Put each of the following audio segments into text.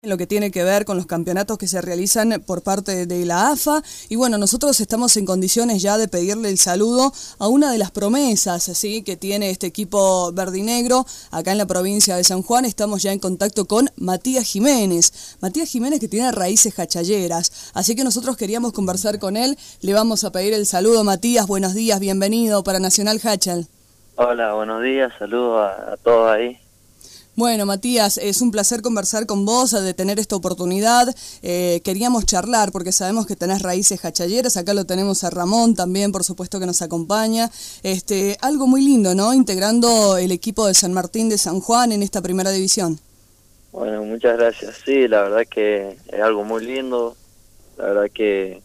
En lo que tiene que ver con los campeonatos que se realizan por parte de la AFA. Y bueno, nosotros estamos en condiciones ya de pedirle el saludo a una de las promesas, ¿sí?, que tiene este equipo verdinegro acá en la provincia de San Juan. Estamos ya en contacto con Matías Jiménez. Matías Jiménez, que tiene raíces jachalleras. Así que nosotros queríamos conversar con él. Le vamos a pedir el saludo. Matías, buenos días, bienvenido para Nacional Hachal. Hola, buenos días, saludos a todos ahí. Bueno, Matías, es un placer conversar con vos, de tener esta oportunidad. Queríamos charlar porque sabemos que tenés raíces jachalleras. Acá lo tenemos a Ramón también, por supuesto, que nos acompaña. Algo muy lindo, ¿no?, integrando el equipo de San Martín de San Juan en esta primera división. Bueno, muchas gracias. Sí, la verdad que es algo muy lindo. La verdad que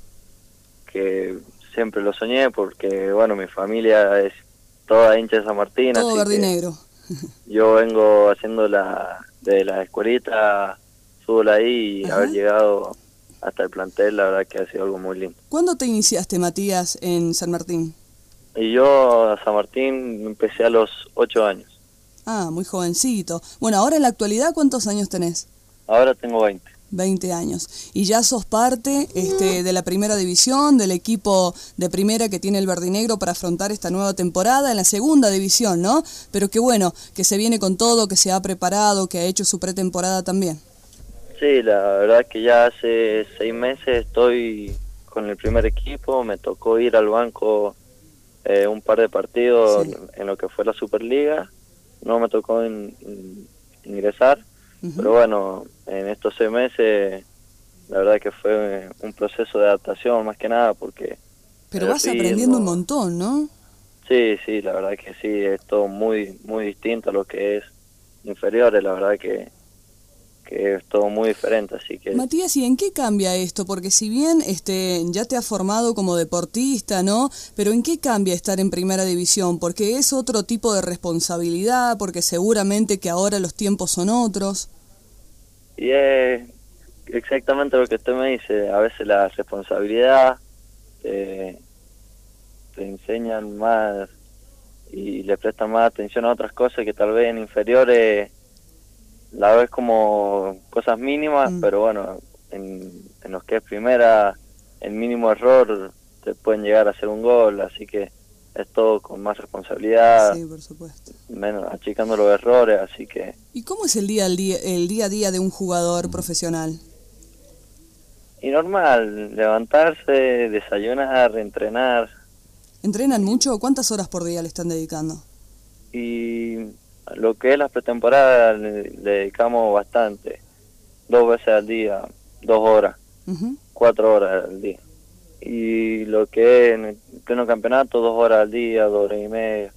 siempre lo soñé porque, bueno, mi familia es toda hincha de San Martín. Todo así verdinegro. Yo vengo haciendo de la escuelita fútbol ahí y Ajá. haber llegado hasta el plantel, la verdad que ha sido algo muy lindo. ¿Cuándo te iniciaste, Matías, en San Martín? Y yo a San Martín empecé a los 8 años. Ah, muy jovencito. Bueno, ahora en la actualidad, ¿cuántos años tenés? Ahora tengo 20. 20 años. Y ya sos parte de la primera división, del equipo de primera que tiene el verdinegro para afrontar esta nueva temporada en la segunda división, ¿no? Pero qué bueno, que se viene con todo, que se ha preparado, que ha hecho su pretemporada también. Sí, la verdad que ya hace 6 meses estoy con el primer equipo. Me tocó ir al banco un par de partidos, sí, en lo que fue la Superliga. No me tocó ingresar. Pero bueno, en estos 6 meses, la verdad que fue un proceso de adaptación más que nada porque... Pero vas aprendiendo un montón, ¿no? Sí, la verdad que sí, es todo muy distinto a lo que es inferiores, la verdad que es todo muy diferente, así que... Matías, ¿y en qué cambia esto? Porque si bien ya te has formado como deportista, ¿no? Pero ¿en qué cambia estar en primera división? Porque es otro tipo de responsabilidad, porque seguramente que ahora los tiempos son otros. Y es exactamente lo que usted me dice, a veces la responsabilidad te enseñan más y le prestan más atención a otras cosas que tal vez en inferiores la ves como cosas mínimas, pero bueno, en los que es primera, el mínimo error te pueden llegar a hacer un gol, así que es todo con más responsabilidad. Sí, por supuesto. Menos achicando los errores, así que... ¿Y cómo es el día a día de un jugador profesional? Y normal, levantarse, desayunar, entrenar. ¿Entrenan mucho? ¿Cuántas horas por día le están dedicando? Y lo que es la pretemporada le dedicamos bastante, 2 veces al día, 2 horas, 4 horas al día. Y lo que es en el pleno campeonato, 2 horas al día, 2 horas y media.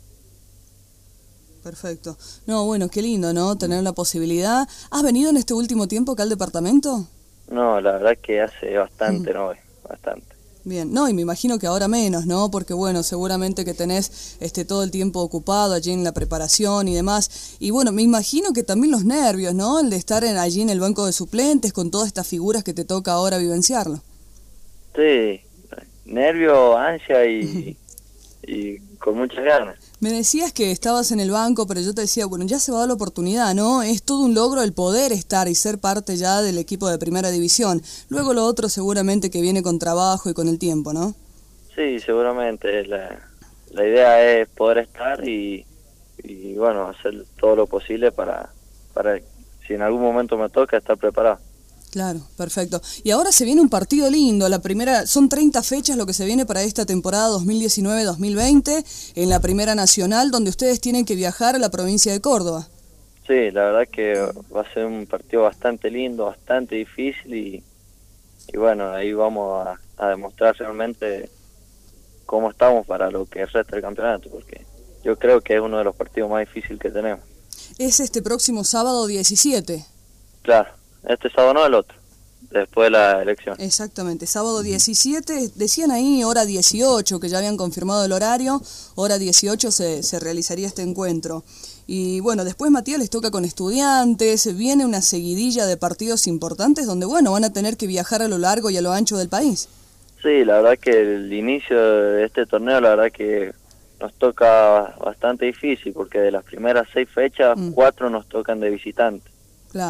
Perfecto. No, bueno, qué lindo, ¿no?, tener la posibilidad. ¿Has venido en este último tiempo acá al departamento? No, la verdad que hace bastante, no, bastante. Bien, no, y me imagino que ahora menos, ¿no? Porque bueno, seguramente que tenés todo el tiempo ocupado allí en la preparación y demás. Y bueno, me imagino que también los nervios, ¿no? El de estar allí en el banco de suplentes con todas estas figuras que te toca ahora vivenciarlo. Sí, nervio, ansia y con muchas ganas. Me decías que estabas en el banco, pero yo te decía, bueno, ya se va a dar la oportunidad, ¿no? Es todo un logro el poder estar y ser parte ya del equipo de primera división. Luego lo otro seguramente que viene con trabajo y con el tiempo, ¿no? Sí, seguramente. La idea es poder estar y bueno, hacer todo lo posible para si en algún momento me toca, estar preparado. Claro, perfecto. Y ahora se viene un partido lindo, la primera, son 30 fechas lo que se viene para esta temporada 2019-2020 en la Primera Nacional, donde ustedes tienen que viajar a la provincia de Córdoba. Sí, la verdad que va a ser un partido bastante lindo, bastante difícil y bueno, ahí vamos a demostrar realmente cómo estamos para lo que resta del campeonato, porque yo creo que es uno de los partidos más difíciles que tenemos. Es este próximo sábado 17. Claro. Este sábado no, el otro, después de la elección. Exactamente, sábado 17, decían ahí hora 18, que ya habían confirmado el horario, hora 18 se realizaría este encuentro. Y bueno, después Matías les toca con Estudiantes, viene una seguidilla de partidos importantes donde bueno, van a tener que viajar a lo largo y a lo ancho del país. Sí, la verdad que el inicio de este torneo, la verdad que nos toca bastante difícil, porque de las primeras 6 fechas, 4 nos tocan de visitante. Claro.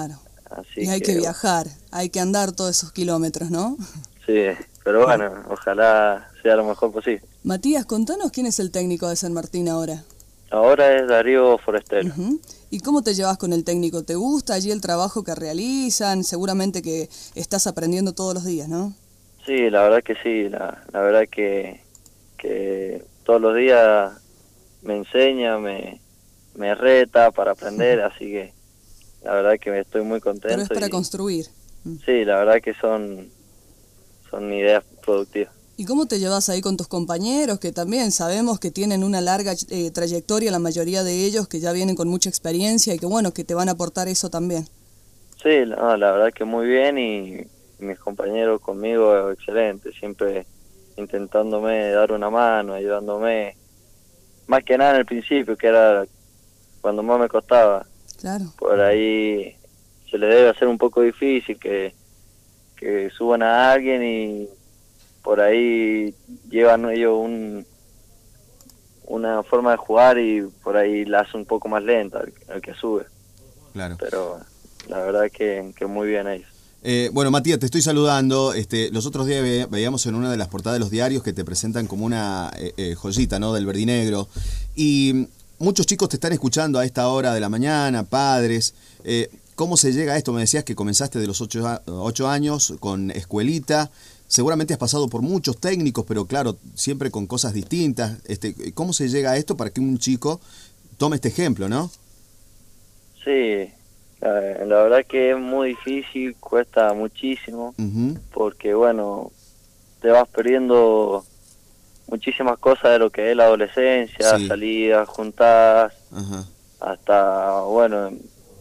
Así Y hay que viajar, hay que andar todos esos kilómetros, ¿no? Sí, pero bueno, ojalá sea lo mejor posible. Matías, contanos quién es el técnico de San Martín ahora. Ahora es Darío Forestero. ¿Y cómo te llevas con el técnico? ¿Te gusta allí el trabajo que realizan? Seguramente que estás aprendiendo todos los días, ¿no? Sí, la verdad que sí, la verdad que todos los días me enseña, me reta para aprender, así que la verdad que estoy muy contento. Pero es para construir. Sí, la verdad que son ideas productivas. ¿Y cómo te llevas ahí con tus compañeros, que también sabemos que tienen una larga trayectoria, la mayoría de ellos, que ya vienen con mucha experiencia y que bueno, que te van a aportar eso también? Sí, no, la verdad que muy bien y mis compañeros conmigo, excelente, siempre intentándome dar una mano, ayudándome, más que nada en el principio, que era cuando más me costaba. Claro. Por ahí se le debe hacer un poco difícil que suban a alguien y por ahí llevan ellos una forma de jugar y por ahí la hace un poco más lenta el que sube. Claro. Pero la verdad que muy bien ellos. Bueno, Matías, te estoy saludando. Los otros días veíamos en una de las portadas de los diarios que te presentan como una joyita, ¿no?, del verdinegro. Y muchos chicos te están escuchando a esta hora de la mañana, padres. ¿Cómo se llega a esto? Me decías que comenzaste de los 8 años con escuelita. Seguramente has pasado por muchos técnicos, pero claro, siempre con cosas distintas. ¿Cómo se llega a esto para que un chico tome este ejemplo, no? Sí, la verdad que es muy difícil, cuesta muchísimo, porque bueno, te vas perdiendo muchísimas cosas de lo que es la adolescencia, sí. Salidas, juntadas, hasta, bueno,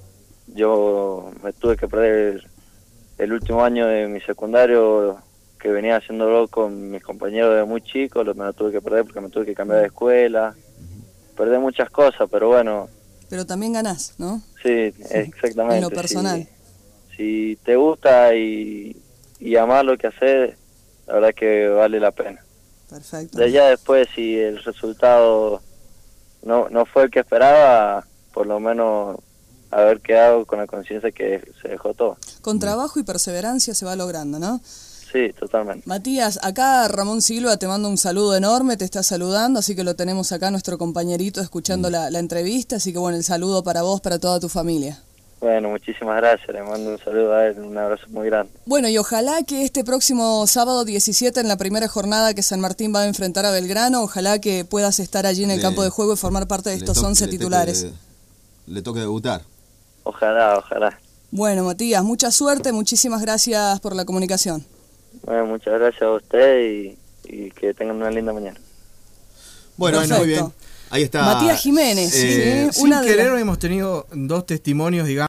yo me tuve que perder el último año de mi secundario, que venía haciéndolo con mis compañeros de muy chicos, me lo tuve que perder porque me tuve que cambiar de escuela, perdí muchas cosas, pero bueno. Pero también ganás, ¿no? Sí, exactamente. En lo personal. Si te gusta y amás lo que haces, la verdad que vale la pena. Perfecto. De allá después, si el resultado no fue el que esperaba, por lo menos haber quedado con la conciencia que se dejó todo. Con trabajo y perseverancia se va logrando, ¿no? Sí, totalmente. Matías, acá Ramón Silva te manda un saludo enorme, te está saludando, así que lo tenemos acá, nuestro compañerito, escuchando la entrevista, así que bueno, el saludo para vos, para toda tu familia. Bueno, muchísimas gracias, le mando un saludo a él, un abrazo muy grande. Bueno, y ojalá que este próximo sábado 17, en la primera jornada que San Martín va a enfrentar a Belgrano, ojalá que puedas estar allí en el campo de juego y formar parte de estos 11 titulares. Le toque debutar. Ojalá. Bueno, Matías, mucha suerte, muchísimas gracias por la comunicación. Bueno, muchas gracias a usted y que tengan una linda mañana. Bueno, muy bien. Ahí está. Matías Jiménez. Sin querer hemos tenido dos testimonios, digamos.